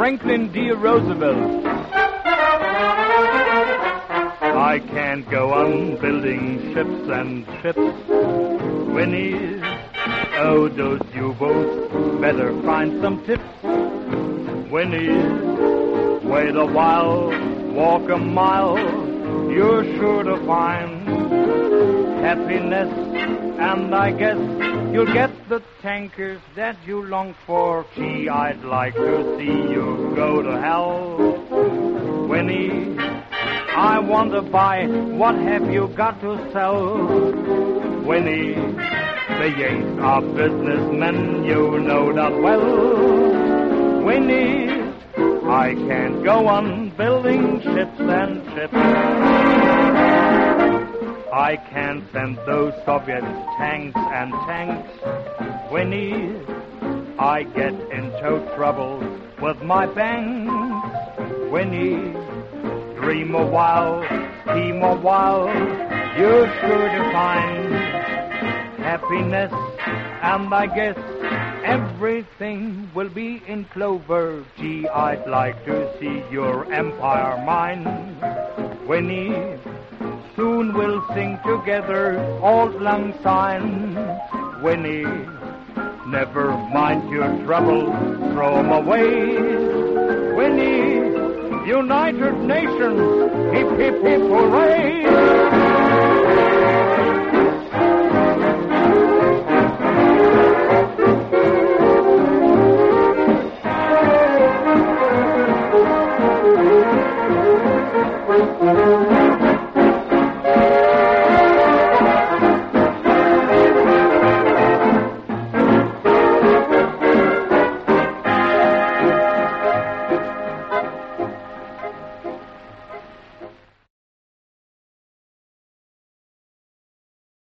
Franklin D. Roosevelt. I can't go on building ships and ships, Winnie. Oh, those U-boats better find some tips, Winnie. Wait a while, walk a mile, you're sure to find happiness, and I guess you'll get the tankers that you long for. Gee, I'd like to see you go to hell, Winnie. I want to buy, what have you got to sell, Winnie? They ain't our businessmen, you know that well, Winnie. I can't go on building ships and ships. I can't send those Soviet tanks and tanks, Winnie. I get into trouble with my banks, Winnie. Dream a while, scheme a while, you're sure to find happiness, and I guess everything will be in clover. Gee, I'd like to see your empire mine, Winnie. Soon we'll sing together Auld Lang Syne, Winnie. Never mind your troubles, throw 'em away, Winnie. United Nations, hip, hip, hip, hooray!